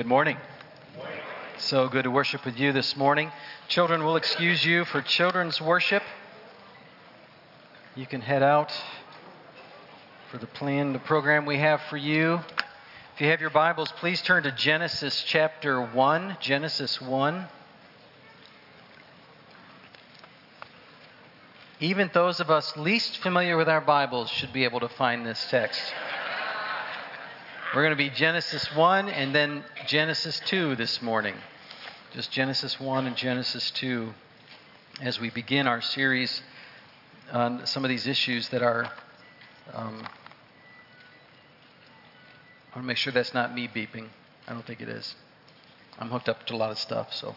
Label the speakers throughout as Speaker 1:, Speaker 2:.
Speaker 1: Good morning. So good to worship with you this morning. Children, we'll excuse you for children's worship. You can head out for the program we have for you. If you have your Bibles, please turn to Genesis chapter 1. Genesis 1. Even those of us least familiar with our Bibles should be able to find this text. We're going to be Genesis 1 and then Genesis 2 this morning. Just Genesis 1 and Genesis 2 as we begin our series on some of these issues that are... I want to make sure that's not me beeping. I don't think it is. I'm hooked up to a lot of stuff, so...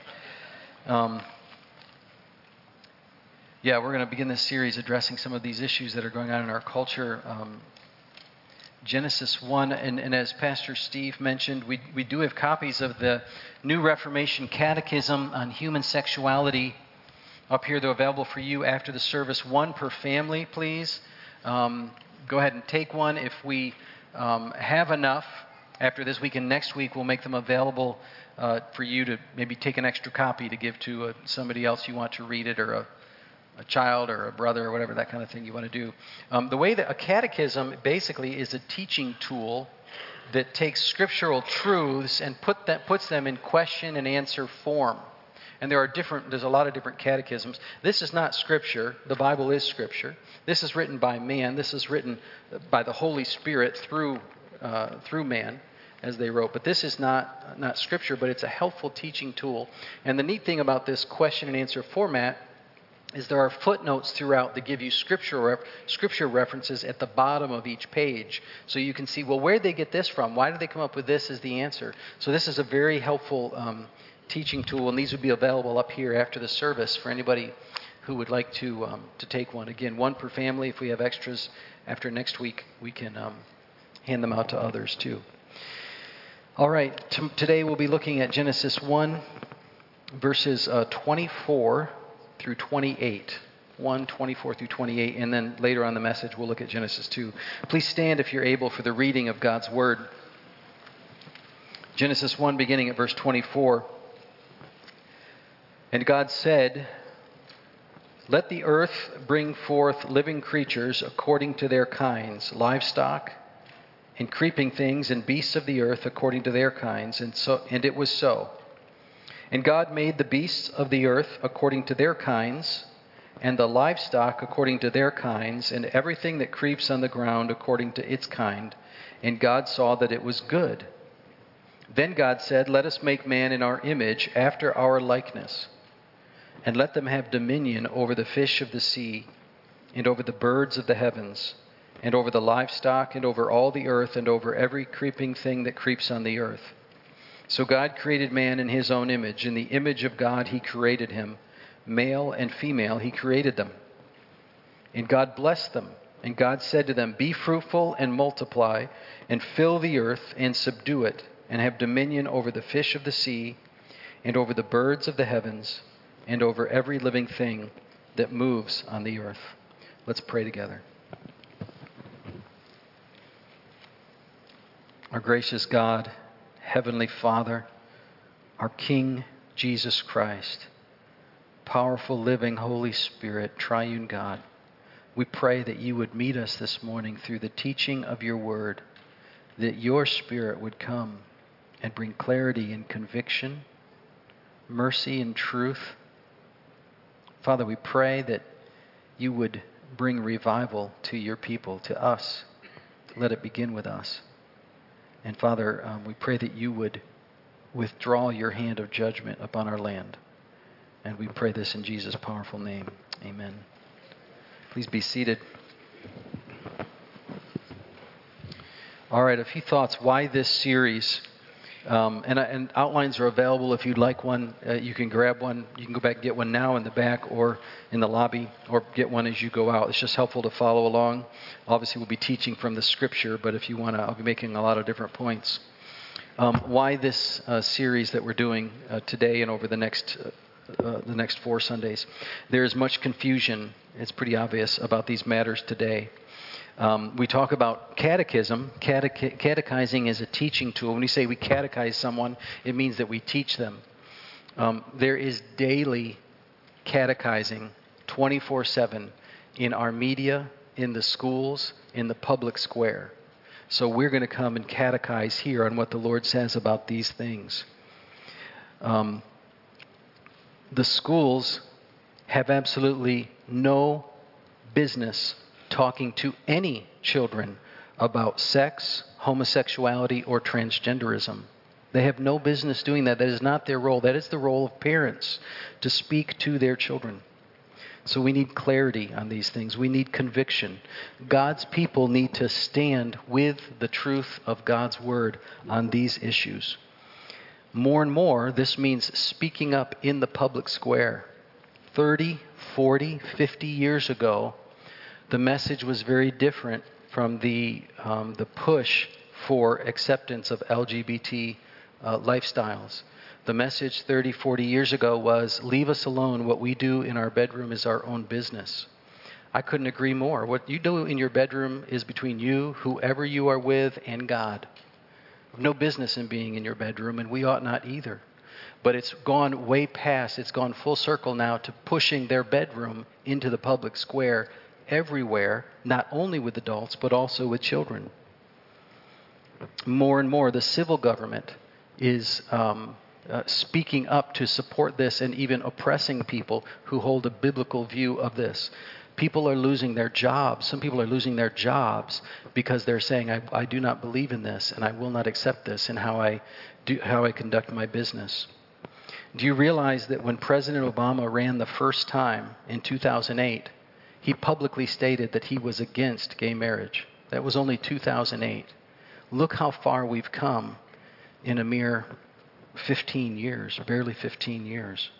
Speaker 1: we're going to begin this series addressing some of these issues that are going on in our culture. Genesis 1, and as Pastor Steve mentioned, we do have copies of the New Reformation Catechism on Human Sexuality up here. They're available for you after the service. One per family, please. Go ahead and take one. If we have enough after this week and next week, we'll make them available for you to maybe take an extra copy to give to somebody else you want to read it, or a child or a brother or whatever, that kind of thing you want to do. The way that a catechism basically is a teaching tool that takes scriptural truths and puts them in question and answer form. And there's a lot of different catechisms. This is not Scripture. The Bible is Scripture. This is written by man. This is written by the Holy Spirit through man as they wrote. But this is not Scripture, but it's a helpful teaching tool. And the neat thing about this question and answer format is there are footnotes throughout that give you scripture references at the bottom of each page. So you can see, well, where did they get this from? Why did they come up with this as the answer? So this is a very helpful teaching tool, and these would be available up here after the service for anybody who would like to take one. Again, one per family. If we have extras after next week, we can hand them out to others too. All right, today we'll be looking at Genesis 1, verses 24 through 28. 1:24 through 28, and then later on the message we'll look at Genesis 2. Please stand if you're able for the reading of God's Word. Genesis 1, beginning at verse 24. And God said, "Let the earth bring forth living creatures according to their kinds, livestock, and creeping things, and beasts of the earth according to their kinds." And it was so. And God made the beasts of the earth according to their kinds, and the livestock according to their kinds, and everything that creeps on the ground according to its kind. And God saw that it was good. Then God said, "Let us make man in our image, after our likeness, and let them have dominion over the fish of the sea, and over the birds of the heavens, and over the livestock, and over all the earth, and over every creeping thing that creeps on the earth." So God created man in his own image. In the image of God he created him. Male and female he created them. And God blessed them. And God said to them, "Be fruitful and multiply, and fill the earth and subdue it, and have dominion over the fish of the sea, and over the birds of the heavens, and over every living thing that moves on the earth." Let's pray together. Our gracious God, Heavenly Father, our King, Jesus Christ, powerful, living, Holy Spirit, triune God, we pray that you would meet us this morning through the teaching of your word, that your Spirit would come and bring clarity and conviction, mercy and truth. Father, we pray that you would bring revival to your people, to us. Let it begin with us. And Father, we pray that you would withdraw your hand of judgment upon our land. And we pray this in Jesus' powerful name. Amen. Please be seated. All right, a few thoughts. Why this series? And outlines are available. If you'd like one, you can grab one. You can go back and get one now in the back or in the lobby, or get one as you go out. It's just helpful to follow along. Obviously, we'll be teaching from the Scripture, but if you want to, I'll be making a lot of different points. Why this series that we're doing today and over the next 4 Sundays? There is much confusion, it's pretty obvious, about these matters today. We talk about catechism. Catechizing is a teaching tool. When we say we catechize someone, it means that we teach them. There is daily catechizing 24/7 in our media, in the schools, in the public square. So we're going to come and catechize here on what the Lord says about these things. The schools have absolutely no business talking to any children about sex, homosexuality, or transgenderism. They have no business doing that. That is not their role. That is the role of parents, to speak to their children. So we need clarity on these things. We need conviction. God's people need to stand with the truth of God's word on these issues. More and more, this means speaking up in the public square. 30, 40, 50 years ago, the message was very different from the push for acceptance of LGBT lifestyles. The message 30, 40 years ago was, leave us alone. What we do in our bedroom is our own business. I couldn't agree more. What you do in your bedroom is between you, whoever you are with, and God. No business in being in your bedroom, and we ought not either. But it's gone way past, it's gone full circle now to pushing their bedroom into the public square everywhere, not only with adults, but also with children. More and more, the civil government is speaking up to support this and even oppressing people who hold a biblical view of this. People are losing their jobs. Some people are losing their jobs because they're saying, I do not believe in this and I will not accept this in how I conduct my business. Do you realize that when President Obama ran the first time in 2008, he publicly stated that he was against gay marriage? That was only 2008. Look how far we've come in a mere 15 years, barely 15 years.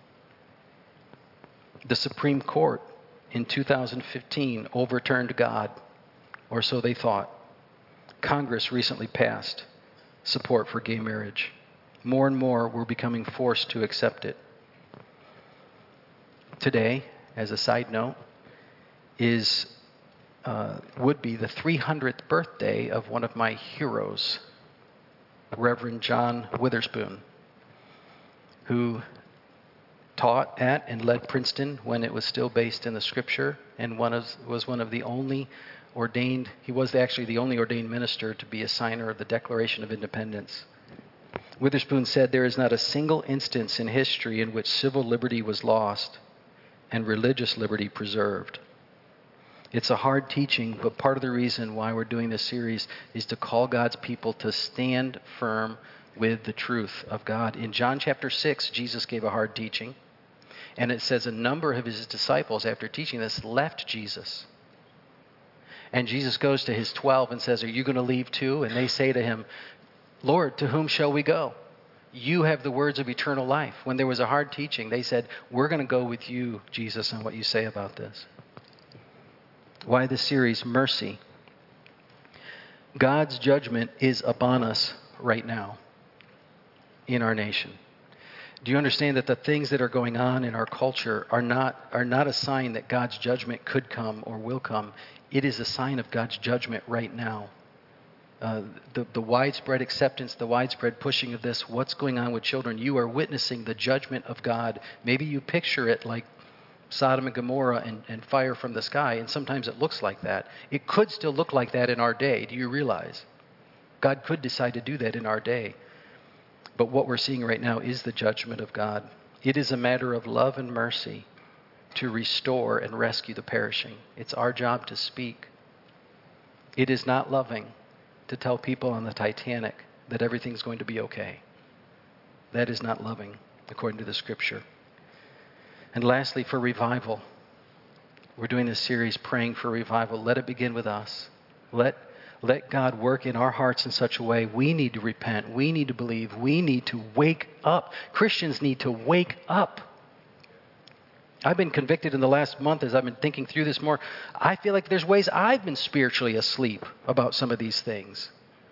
Speaker 1: The Supreme Court in 2015 overturned God, or so they thought. Congress recently passed support for gay marriage. More and more, we're becoming forced to accept it. Today, as a side note, would be the 300th birthday of one of my heroes, Reverend John Witherspoon, who taught at and led Princeton when it was still based in the Scripture, and was one of the only ordained, he was actually the only ordained minister to be a signer of the Declaration of Independence. Witherspoon said, there is not a single instance in history in which civil liberty was lost and religious liberty preserved. It's a hard teaching, but part of the reason why we're doing this series is to call God's people to stand firm with the truth of God. In John chapter 6, Jesus gave a hard teaching, and it says a number of his disciples, after teaching this, left Jesus. And Jesus goes to his 12 and says, are you going to leave too? And they say to him, Lord, to whom shall we go? You have the words of eternal life. When there was a hard teaching, they said, we're going to go with you, Jesus, on what you say about this. Why this series, Mercy? God's judgment is upon us right now in our nation. Do you understand that the things that are going on in our culture are not a sign that God's judgment could come or will come? It is a sign of God's judgment right now. The widespread acceptance, the widespread pushing of this, what's going on with children, you are witnessing the judgment of God. Maybe you picture it like Sodom and Gomorrah and fire from the sky, and sometimes it looks like that. It could still look like that in our day. Do you realize? God could decide to do that in our day. But what we're seeing right now is the judgment of God. It is a matter of love and mercy to restore and rescue the perishing. It's our job to speak. It is not loving to tell people on the Titanic that everything's going to be okay. That is not loving, according to the Scripture. And lastly, for revival. We're doing this series praying for revival. Let it begin with us. Let God work in our hearts in such a way. We need to repent. We need to believe. We need to wake up. Christians need to wake up. I've been convicted in the last month as I've been thinking through this more. I feel like there's ways I've been spiritually asleep about some of these things.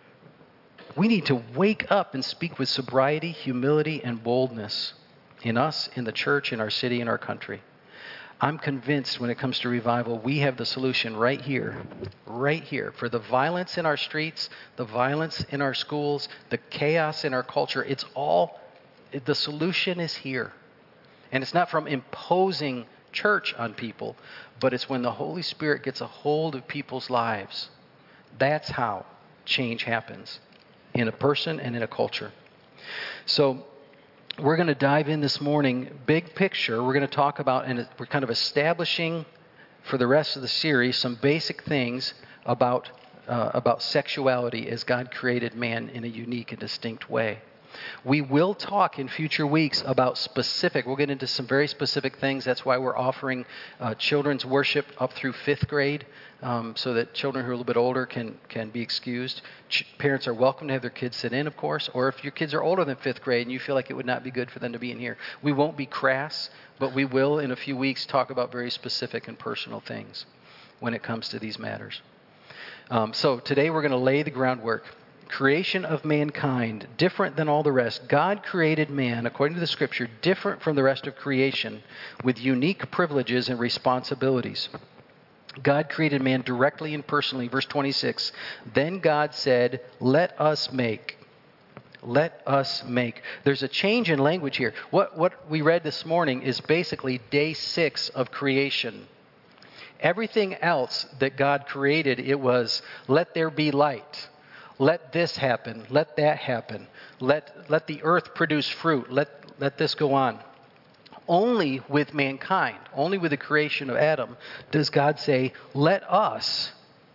Speaker 1: We need to wake up and speak with sobriety, humility, and boldness in us, in the church, in our city, in our country. I'm convinced when it comes to revival, we have the solution right here, for the violence in our streets, the violence in our schools, the chaos in our culture. The solution is here. And it's not from imposing church on people, but it's when the Holy Spirit gets a hold of people's lives. That's how change happens in a person and in a culture. So we're going to dive in this morning, big picture. We're going to talk about, and we're kind of establishing for the rest of the series, some basic things about sexuality as God created man in a unique and distinct way. We will talk in future weeks about we'll get into some very specific things. That's why we're offering children's worship up through 5th grade, so that children who are a little bit older can be excused. Parents are welcome to have their kids sit in, of course, or if your kids are older than 5th grade and you feel like it would not be good for them to be in here. We won't be crass, but we will in a few weeks talk about very specific and personal things when it comes to these matters. So today we're going to lay the groundwork. Creation of mankind, different than all the rest. God created man, according to the Scripture, different from the rest of creation, with unique privileges and responsibilities. God created man directly and personally. Verse 26, then God said, let us make. Let us make. There's a change in language here. What we read this morning is basically day 6 of creation. Everything else that God created, it was, let there be light. Let this happen. Let that happen. Let the earth produce fruit. Let this go on. Only with mankind, only with the creation of Adam, does God say, let us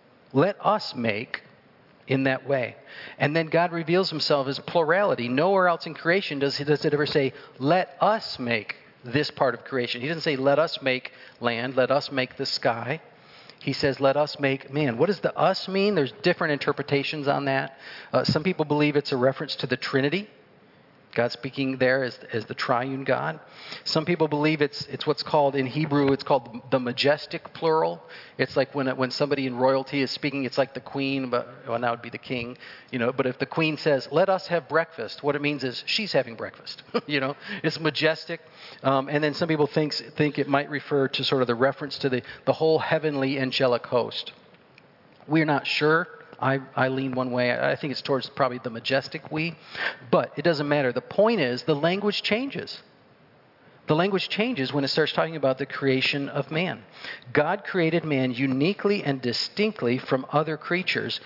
Speaker 1: make in that way. And then God reveals himself as plurality. Nowhere else in creation does it ever say, let us make this part of creation. He doesn't say, let us make land, let us make the sky. He says, let us make man. What does the us mean? There's different interpretations on that. Some people believe it's a reference to the Trinity. God speaking there as the triune God. Some people believe it's what's called in Hebrew, it's called the majestic plural. It's like when somebody in royalty is speaking, it's like the queen, but now would be the king, But if the queen says, let us have breakfast, what it means is she's having breakfast, It's majestic. And then some people think it might refer to sort of the reference to the whole heavenly angelic host. We're not sure. I lean one way. I think it's towards probably the majestic we. But it doesn't matter. The point is the language changes. The language changes when it starts talking about the creation of man. God created man uniquely and distinctly from other creatures.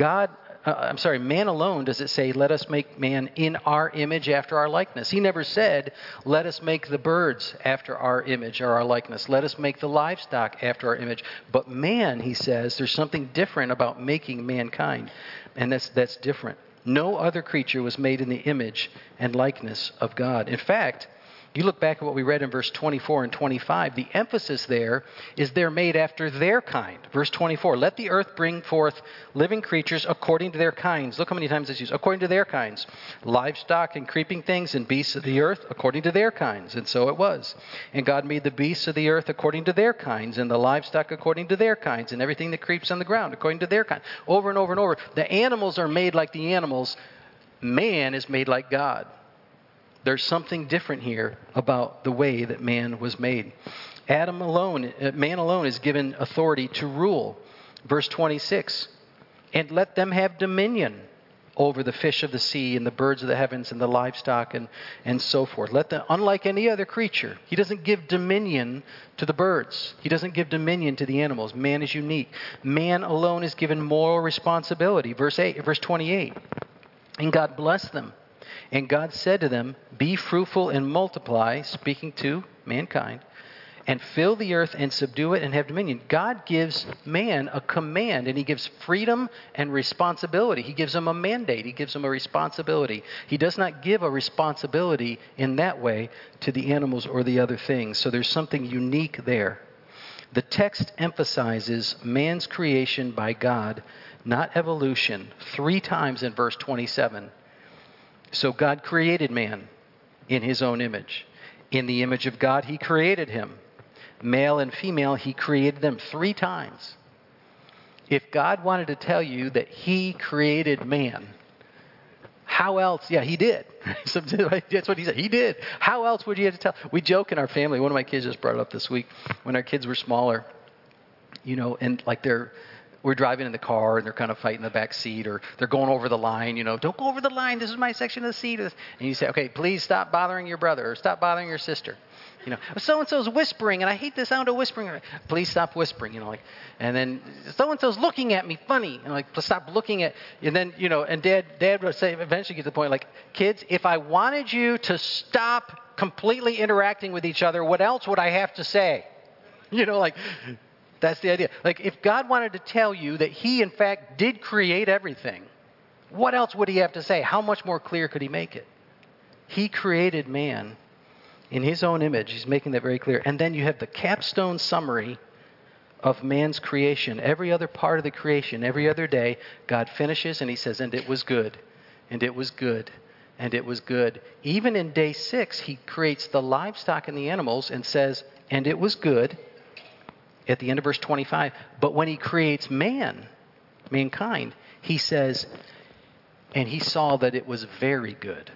Speaker 1: Man alone does it say, let us make man in our image after our likeness. He never said, let us make the birds after our image or our likeness. Let us make the livestock after our image. But man, he says, there's something different about making mankind. And that's different. No other creature was made in the image and likeness of God. In fact, you look back at what we read in verse 24 and 25, the emphasis there is they're made after their kind. Verse 24, let the earth bring forth living creatures according to their kinds. Look how many times it's used. According to their kinds. Livestock and creeping things and beasts of the earth according to their kinds. And so it was. And God made the beasts of the earth according to their kinds, and the livestock according to their kinds, and everything that creeps on the ground according to their kind. Over and over and over. The animals are made like the animals. Man is made like God. There's something different here about the way that man was made. Man alone is given authority to rule. Verse 26, and let them have dominion over the fish of the sea and the birds of the heavens and the livestock and so forth. Unlike any other creature, he doesn't give dominion to the birds. He doesn't give dominion to the animals. Man is unique. Man alone is given moral responsibility. Verse 28, and God blessed them. And God said to them, be fruitful and multiply, speaking to mankind, and fill the earth and subdue it and have dominion. God gives man a command, and he gives freedom and responsibility. He gives him a mandate. He gives him a responsibility. He does not give a responsibility in that way to the animals or the other things. So there's something unique there. The text emphasizes man's creation by God, not evolution, 3 times in verse 27. So God created man in his own image. In the image of God, he created him. Male and female, he created them 3 times. If God wanted to tell you that he created man, How else? Yeah, he did. That's what he said. He did. How else would you have to tell? We joke in our family. One of my kids just brought it up this week. When our kids were smaller, and like we're driving in the car and they're kind of fighting the back seat, or they're going over the line, don't go over the line. This is my section of the seat. And you say, okay, please stop bothering your brother or stop bothering your sister. So-and-so's whispering, and I hate the sound of whispering. Please stop whispering, and then so-and-so's looking at me funny, and stop looking at, and then, and dad would say, eventually get to the point, like, kids, if I wanted you to stop completely interacting with each other, what else would I have to say? That's the idea. Like, if God wanted to tell you that he, in fact, did create everything, what else would he have to say? How much more clear could he make it? He created man in his own image. He's making that very clear. And then you have the capstone summary of man's creation. Every other part of the creation, every other day, God finishes and he says, and it was good, and it was good, and it was good. Even in day 6, he creates the livestock and the animals and says, and it was good, at the end of verse 25. But when he creates mankind, he says, and he saw that it was very good.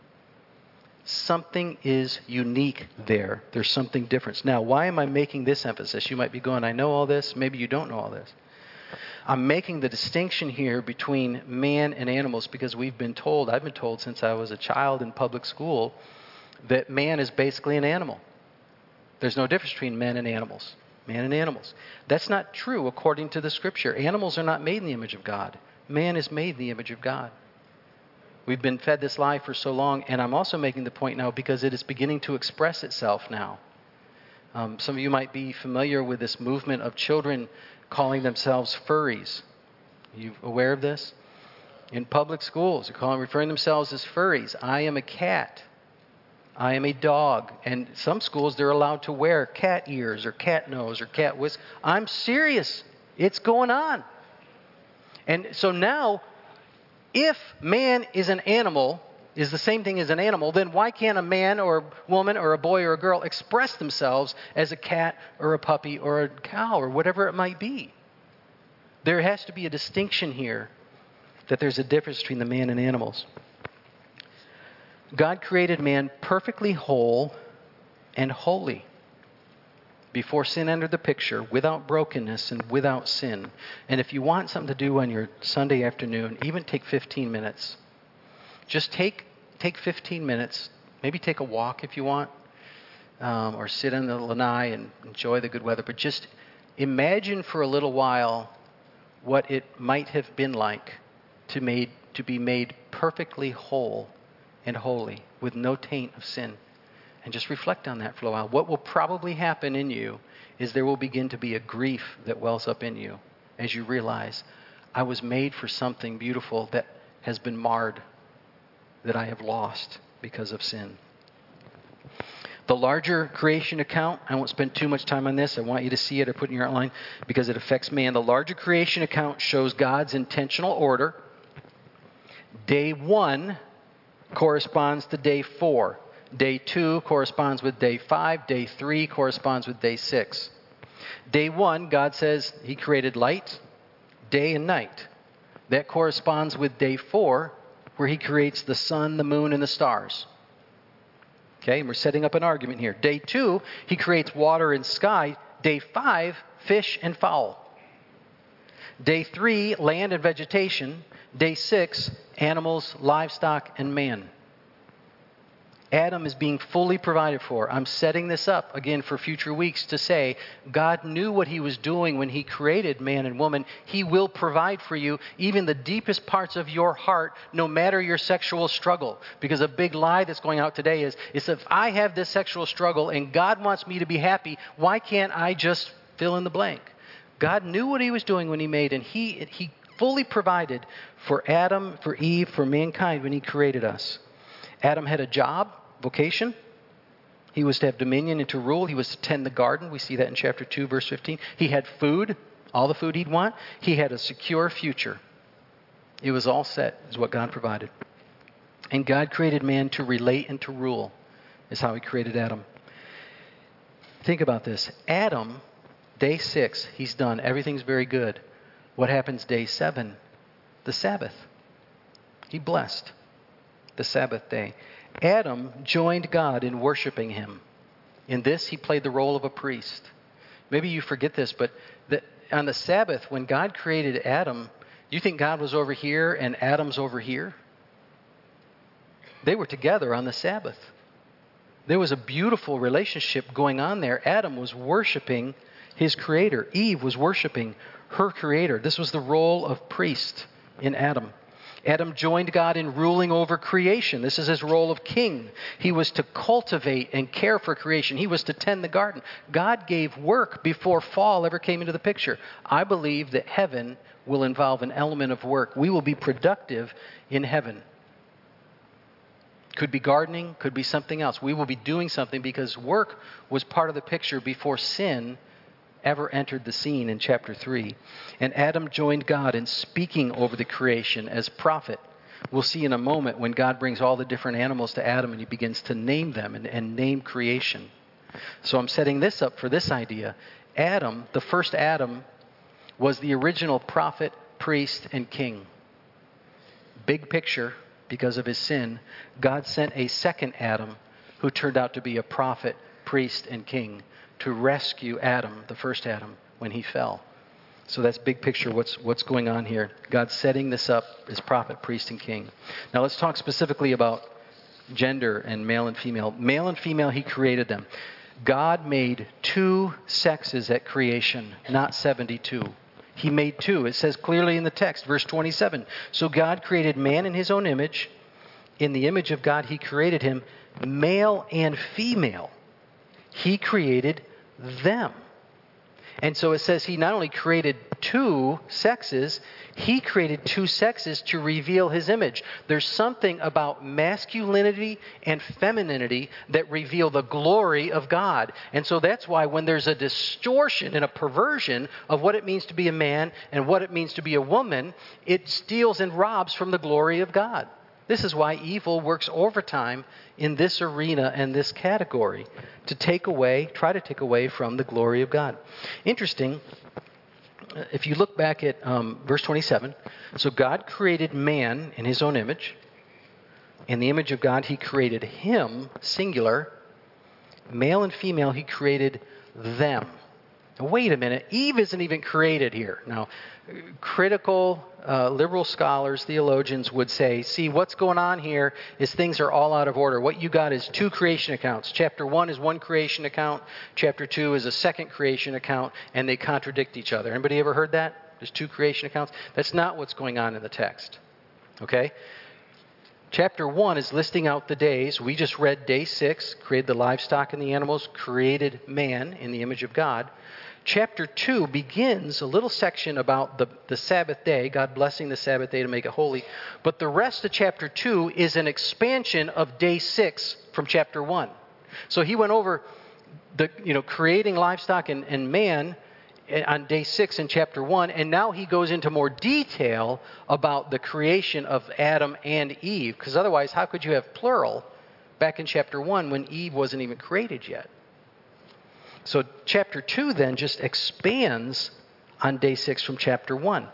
Speaker 1: Something is unique there. There's something different. Now, why am I making this emphasis? You might be going, I know all this. Maybe you don't know all this. I'm making the distinction here between man and animals because I've been told since I was a child in public school, that man is basically an animal. There's no difference between men and animals. Man and animals. That's not true according to the Scripture. Animals are not made in the image of God. Man is made in the image of God. We've been fed this lie for so long, and I'm also making the point now because it is beginning to express itself now. Some of you might be familiar with this movement of children calling themselves furries. Are you aware of this? In public schools, they're referring themselves as furries. I am a cat. I am a dog. And some schools, they're allowed to wear cat ears or cat nose or cat whisk. I'm serious. It's going on. And so now, if man is an animal, is the same thing as an animal, then why can't a man or a woman or a boy or a girl express themselves as a cat or a puppy or a cow or whatever it might be? There has to be a distinction here, that there's a difference between the man and animals. God created man perfectly whole and holy before sin entered the picture, without brokenness and without sin. And if you want something to do on your Sunday afternoon, even take 15 minutes. Just take 15 minutes. Maybe take a walk if you want, or sit on the lanai and enjoy the good weather. But just imagine for a little while what it might have been like to be made perfectly whole and holy with no taint of sin. And just reflect on that for a while. What will probably happen in you is there will begin to be a grief that wells up in you as you realize, I was made for something beautiful that has been marred, that I have lost because of sin. The larger creation account, I won't spend too much time on this. I want you to see it or put it in your outline because it affects man. The larger creation account shows God's intentional order. Day 1 corresponds to day 4. Day 2 corresponds with day 5. Day 3 corresponds with day 6. Day 1, God says he created light, day and night. That corresponds with day 4, where he creates the sun, the moon, and the stars. Okay, and we're setting up an argument here. Day 2, he creates water and sky. Day 5, fish and fowl. Day 3, land and vegetation. Day 6, animals, livestock, and man. Adam is being fully provided for. I'm setting this up, again, for future weeks to say, God knew what he was doing when he created man and woman. He will provide for you even the deepest parts of your heart, no matter your sexual struggle. Because a big lie that's going out today is if I have this sexual struggle and God wants me to be happy, why can't I just fill in the blank? God knew what he was doing when he made, and he fully provided for Adam, for Eve, for mankind when he created us. Adam had a job, vocation. He was to have dominion and to rule. He was to tend the garden. We see that in chapter 2, verse 15. He had food, all the food he'd want. He had a secure future. It was all set, is what God provided. And God created man to relate and to rule, is how he created Adam. Think about this. Adam, day 6, he's done. Everything's very good. What happens day 7? The Sabbath. He blessed. the Sabbath day. Adam joined God in worshiping him. In this, he played the role of a priest. Maybe you forget this, but on the Sabbath, when God created Adam, do you think God was over here and Adam's over here? They were together on the Sabbath. There was a beautiful relationship going on there. Adam was worshiping his Creator. Eve was worshiping her Creator. This was the role of priest in Adam. Adam joined God in ruling over creation. This is his role of king. He was to cultivate and care for creation. He was to tend the garden. God gave work before fall ever came into the picture. I believe that heaven will involve an element of work. We will be productive in heaven. Could be gardening, could be something else. We will be doing something because work was part of the picture before sin ever entered the scene in chapter 3. And Adam joined God in speaking over the creation as prophet. We'll see in a moment when God brings all the different animals to Adam and he begins to name them and name creation. So I'm setting this up for this idea. Adam, the first Adam, was the original prophet, priest, and king. Big picture. Because of his sin, God sent a second Adam who turned out to be a prophet, priest, and king to rescue Adam, the first Adam, when he fell. So that's big picture what's going on here. God's setting this up as prophet, priest, and king. Now let's talk specifically about gender and male and female. Male and female, he created them. God made 2 sexes at creation, not 72. He made 2. It says clearly in the text, verse 27. So God created man in his own image. In the image of God, he created him, male and female. He created them. And so it says he not only created 2 sexes, he created 2 sexes to reveal his image. There's something about masculinity and femininity that reveal the glory of God. And so that's why when there's a distortion and a perversion of what it means to be a man and what it means to be a woman, it steals and robs from the glory of God. This is why evil works overtime in this arena and this category to try to take away from the glory of God. Interesting, if you look back at verse 27, so God created man in his own image. In the image of God, he created him, singular. Male and female, he created them. Now, wait a minute, Eve isn't even created here. Now, critical liberal scholars, theologians would say, see, what's going on here is things are all out of order. What you got is 2 creation accounts. Chapter 1 is one creation account. Chapter 2 is a second creation account, and they contradict each other. Anybody ever heard that? There's 2 creation accounts? That's not what's going on in the text. Okay? Chapter 1 is listing out the days. We just read day 6, created the livestock and the animals, created man in the image of God. Chapter 2 begins a little section about the Sabbath day, God blessing the Sabbath day to make it holy. But the rest of chapter 2 is an expansion of day 6 from chapter 1. So he went over creating livestock and man on day 6 in chapter 1, and now he goes into more detail about the creation of Adam and Eve, because otherwise how could you have plural back in chapter 1 when Eve wasn't even created yet? So chapter 2 then just expands on day 6 from chapter 1.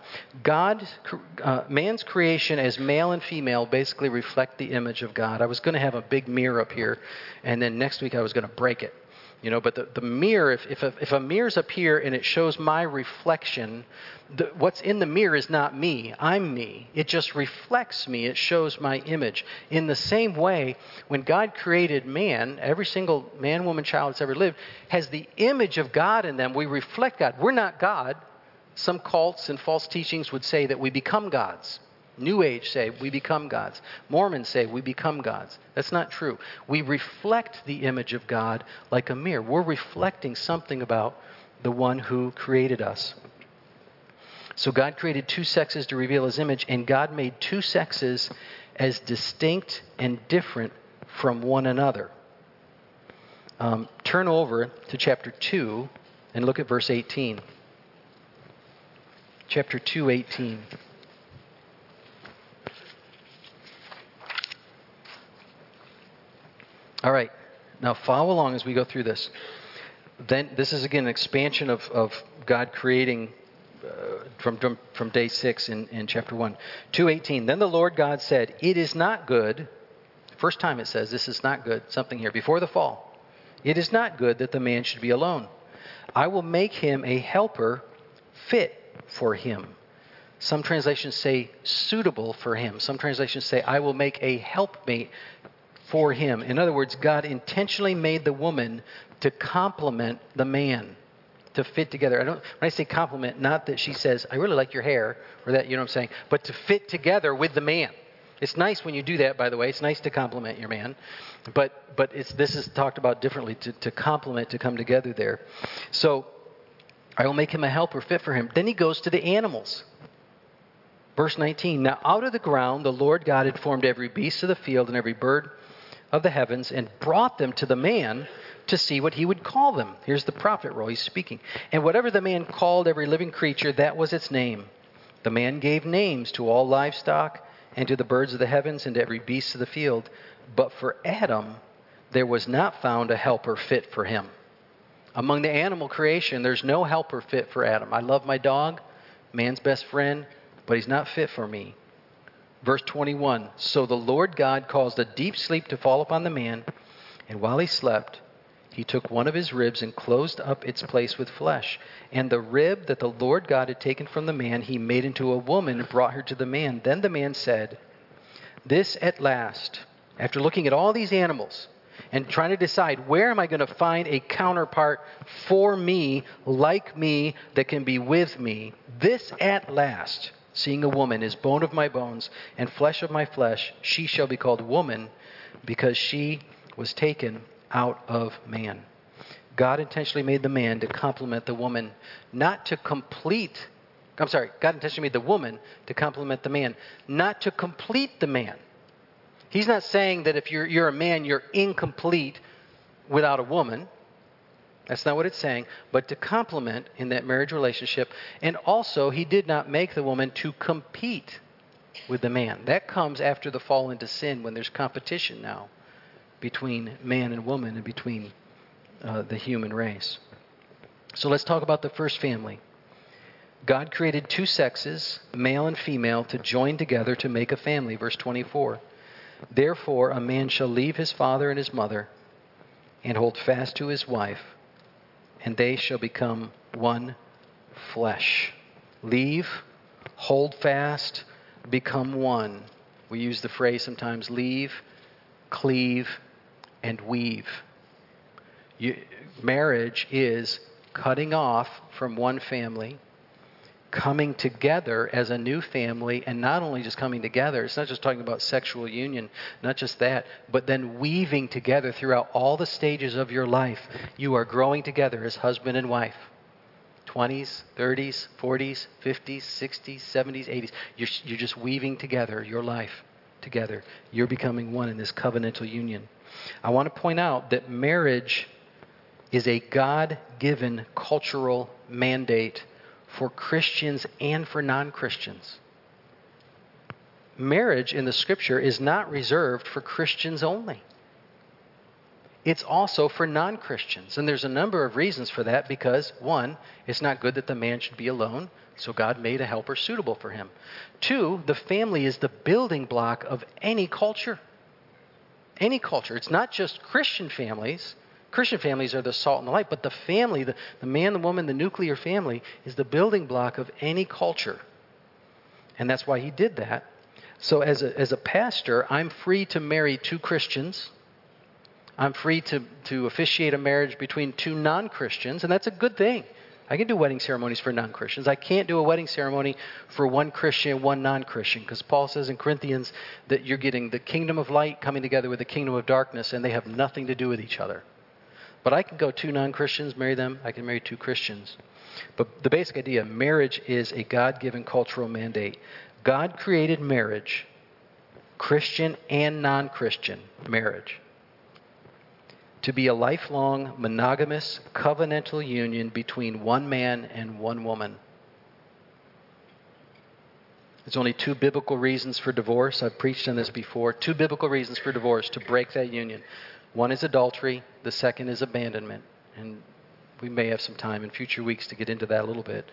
Speaker 1: Man's creation as male and female basically reflect the image of God. I was going to have a big mirror up here, and then next week I was going to break it. But the mirror, if a mirror's up here and it shows my reflection, what's in the mirror is not me. I'm me. It just reflects me. It shows my image. In the same way, when God created man, every single man, woman, child that's ever lived has the image of God in them. We reflect God. We're not God. Some cults and false teachings would say that we become gods. New Age say we become gods. Mormons say we become gods. That's not true. We reflect the image of God like a mirror. We're reflecting something about the one who created us. So God created 2 sexes to reveal his image, and God made 2 sexes as distinct and different from one another. Turn over to chapter 2 and look at verse 18. Chapter 2, 18. All right, now follow along as we go through this. Then this is again an expansion of God creating from day 6 in chapter 1. 2:18. Then the Lord God said, "It is not good First time it says this is not good. Something here. Before the fall. It is not good that the man should be alone. I will make him a helper fit for him. Some translations say suitable for him. Some translations say I will make a helpmate for him. In other words, God intentionally made the woman to complement the man, to fit together. When I say compliment, not that she says, I really like your hair, or that, you know what I'm saying, but to fit together with the man. It's nice when you do that, by the way. It's nice to compliment your man. But this is talked about differently, to complement, to come together there. So I will make him a helper fit for him. Then he goes to the animals. Verse 19, now out of the ground the Lord God had formed every beast of the field and every bird of the heavens and brought them to the man to see what he would call them. Here's the prophet role. He's speaking. And whatever the man called every living creature, that was its name. The man gave names to all livestock and to the birds of the heavens and to every beast of the field. But for Adam, there was not found a helper fit for him. Among the animal creation, there's no helper fit for Adam. I love my dog, man's best friend, but he's not fit for me. Verse 21, so the Lord God caused a deep sleep to fall upon the man, and while he slept, he took one of his ribs and closed up its place with flesh. And the rib that the Lord God had taken from the man, he made into a woman and brought her to the man. Then the man said, this at last, after looking at all these animals and trying to decide where am I going to find a counterpart for me, like me, that can be with me, this at last, seeing a woman is bone of my bones and flesh of my flesh, she shall be called woman because she was taken out of man. God intentionally made the man to complement the woman, God intentionally made the woman to complement the man, not to complete the man. He's not saying that if you're a man, you're incomplete without a woman. That's not what it's saying, but to complement in that marriage relationship. And also, he did not make the woman to compete with the man. That comes after the fall into sin, when there's competition now between man and woman and between the human race. So let's talk about the first family. God created two sexes, male and female, to join together to make a family. Verse 24. Therefore, a man shall leave his father and his mother and hold fast to his wife, and they shall become one flesh. Leave, hold fast, become one. We use the phrase sometimes, leave, cleave, and weave. Marriage is cutting off from one family, coming together as a new family, and not only just coming together, it's not just talking about sexual union, not just that, but then weaving together throughout all the stages of your life. You are growing together as husband and wife. 20s, 30s, 40s, 50s, 60s, 70s, 80s. You're just weaving together your life together. You're becoming one in this covenantal union. I want to point out that marriage is a God-given cultural mandate for Christians and for non-Christians. Marriage in the Scripture is not reserved for Christians only. It's also for non-Christians. And there's a number of reasons for that, because, one, it's not good that the man should be alone, so God made a helper suitable for him. Two, the family is the building block of any culture. Any culture. It's not just Christian families. Christian families are the salt and the light, but the family, the man, the woman, the nuclear family, is the building block of any culture. And that's why he did that. So as a pastor, I'm free to marry two Christians. I'm free to officiate a marriage between two non-Christians, and that's a good thing. I can do wedding ceremonies for non-Christians. I can't do a wedding ceremony for one Christian and one non-Christian, because Paul says in Corinthians that you're getting the kingdom of light coming together with the kingdom of darkness, and they have nothing to do with each other. But I can go two non-Christians, marry them. I can marry two Christians. But the basic idea, marriage is a God-given cultural mandate. God created marriage, Christian and non-Christian marriage, to be a lifelong, monogamous, covenantal union between one man and one woman. There's only two biblical reasons for divorce. I've preached on this before. Two biblical reasons for divorce, to break that union. One is adultery. The second is abandonment. And we may have some time in future weeks to get into that a little bit.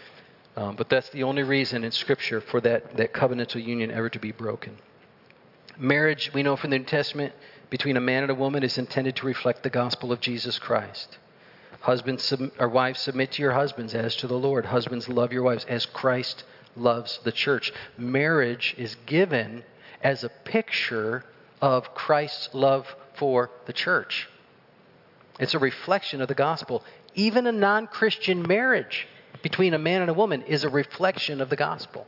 Speaker 1: But that's the only reason in Scripture for that covenantal union ever to be broken. Marriage, we know from the New Testament, between a man and a woman is intended to reflect the gospel of Jesus Christ. Husbands or wives, submit to your husbands as to the Lord. Husbands, love your wives as Christ loves the church. Marriage is given as a picture of Christ's love for the church. It's a reflection of the gospel. Even a non-Christian marriage between a man and a woman is a reflection of the gospel.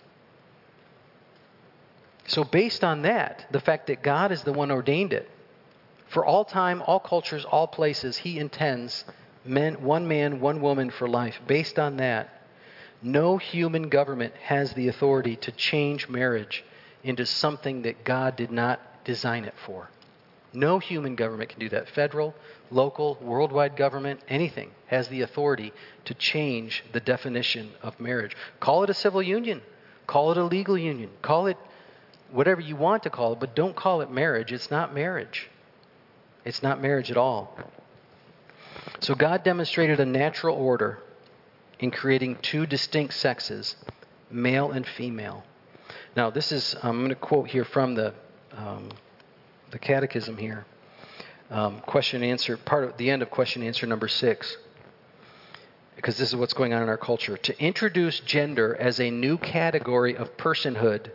Speaker 1: So based on that, the fact that God is the one who ordained it, for all time, all cultures, all places, He intends one man, one woman for life. Based on that, no human government has the authority to change marriage into something that God did not design it for. No human government can do that. Federal, local, worldwide government, anything has the authority to change the definition of marriage. Call it a civil union. Call it a legal union. Call it whatever you want to call it, but don't call it marriage. It's not marriage. It's not marriage at all. So God demonstrated a natural order in creating two distinct sexes, male and female. Now, this is, I'm going to quote here from the Catechism here. Question and answer, part of the end of question and answer number 6. Because this is what's going on in our culture. To introduce gender as a new category of personhood.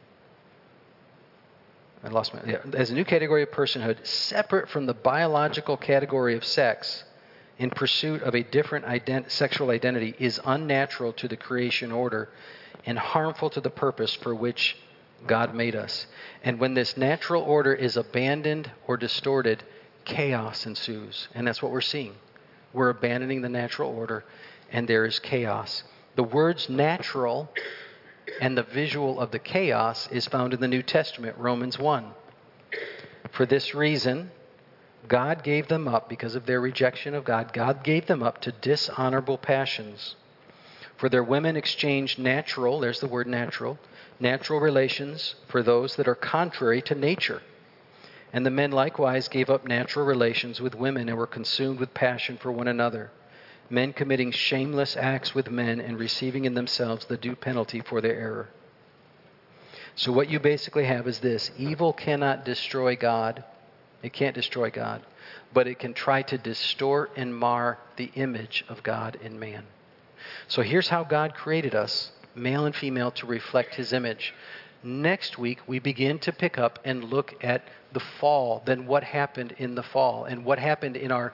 Speaker 1: As a new category of personhood, separate from the biological category of sex, in pursuit of a different sexual identity, is unnatural to the creation order and harmful to the purpose for which God made us. And when this natural order is abandoned or distorted, chaos ensues. And that's what we're seeing. We're abandoning the natural order, and there is chaos. The words natural and the visual of the chaos is found in the New Testament, Romans 1. For this reason, God gave them up, because of their rejection of God, God gave them up to dishonorable passions. For their women exchanged natural, there's the word natural relations for those that are contrary to nature. And the men likewise gave up natural relations with women and were consumed with passion for one another, men committing shameless acts with men and receiving in themselves the due penalty for their error. So what you basically have is this: evil cannot destroy God. It can't destroy God, but it can try to distort and mar the image of God in man. So here's how God created us, male and female, to reflect His image. Next week, we begin to pick up and look at the fall, then what happened in the fall, and what happened in our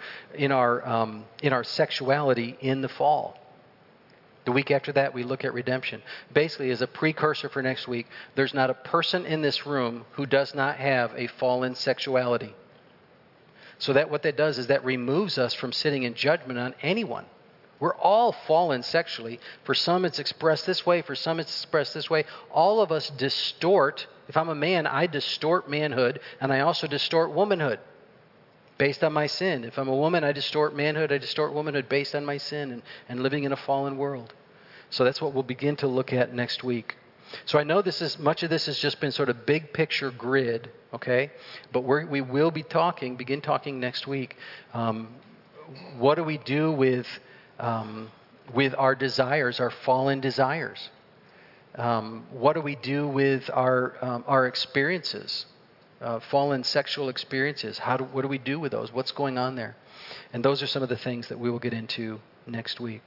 Speaker 1: sexuality in the fall. The week after that, we look at redemption. Basically, as a precursor for next week, there's not a person in this room who does not have a fallen sexuality. So that what that does is that removes us from sitting in judgment on anyone. We're all fallen sexually. For some, it's expressed this way. For some, it's expressed this way. All of us distort. If I'm a man, I distort manhood, and I also distort womanhood based on my sin. If I'm a woman, I distort manhood, I distort womanhood based on my sin and living in a fallen world. So that's what we'll begin to look at next week. So I know much of this has just been sort of big picture grid, okay? But we will be begin talking next week. What do we do with our desires, our fallen desires? What do we do with our experiences, fallen sexual experiences? What do we do with those? What's going on there? And those are some of the things that we will get into next week.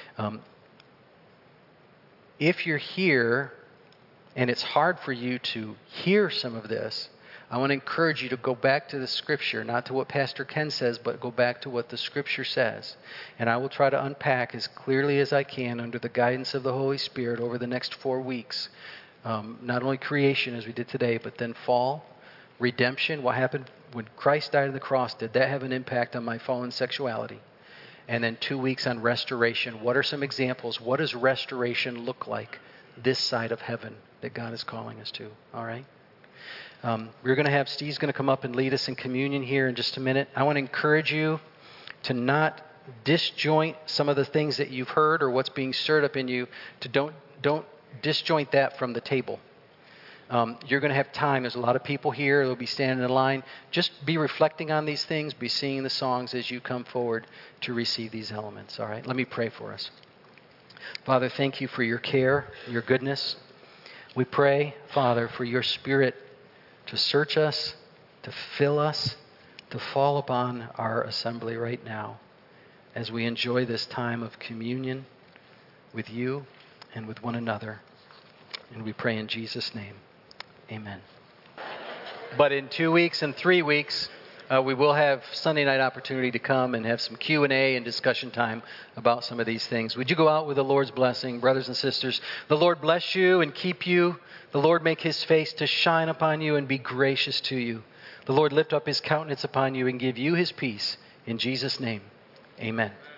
Speaker 1: If you're here and it's hard for you to hear some of this, I want to encourage you to go back to the Scripture, not to what Pastor Ken says, but go back to what the Scripture says. And I will try to unpack as clearly as I can under the guidance of the Holy Spirit over the next 4 weeks. Not only creation as we did today, but then fall, redemption. What happened when Christ died on the cross? Did that have an impact on my fallen sexuality? And then 2 weeks on restoration. What are some examples? What does restoration look like this side of heaven that God is calling us to? All right? Steve's going to come up and lead us in communion here in just a minute. I want to encourage you to not disjoint some of the things that you've heard or what's being stirred up in you. Don't disjoint that from the table. You're going to have time. There's a lot of people here. They'll be standing in line. Just be reflecting on these things. Be singing the songs as you come forward to receive these elements. All right? Let me pray for us. Father, thank you for your care, your goodness. We pray, Father, for your Spirit to search us, to fill us, to fall upon our assembly right now as we enjoy this time of communion with you and with one another. And we pray in Jesus' name. Amen. But in 2 weeks and 3 weeks, we will have Sunday night opportunity to come and have some Q&A and discussion time about some of these things. Would you go out with the Lord's blessing, brothers and sisters? The Lord bless you and keep you. The Lord make his face to shine upon you and be gracious to you. The Lord lift up his countenance upon you and give you his peace. In Jesus' name, amen.